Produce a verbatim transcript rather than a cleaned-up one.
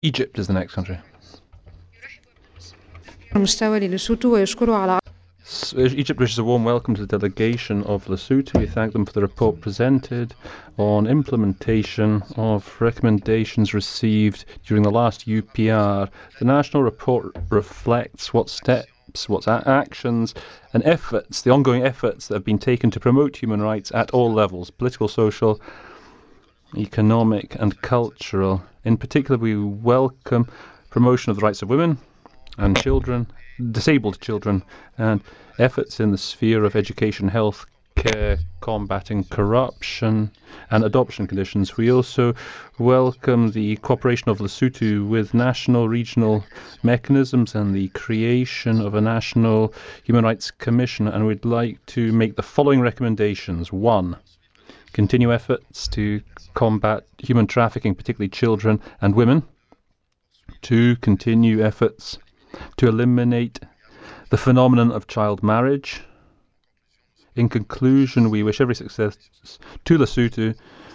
Egypt is the next country. المستوى للسوتو ويشكره على S- Egypt wishes a warm welcome to the delegation of Lesotho. We thank them for the report presented on implementation of recommendations received during the last U P R. The national report reflects what steps, what a- actions and efforts, the ongoing efforts that have been taken to promote human rights at all levels, political, social, economic and cultural. In particular, we welcome promotion of the rights of women and children, disabled children, and efforts in the sphere of education, health care, combating corruption and adoption conditions. We also welcome the cooperation of Lesotho with national, regional mechanisms and the creation of a national human rights commission, and we'd like to make the following recommendations. One, continue efforts to combat human trafficking, particularly children and women. Two, continue efforts to eliminate the phenomenon of child marriage. In conclusion, we wish every success to Lesotho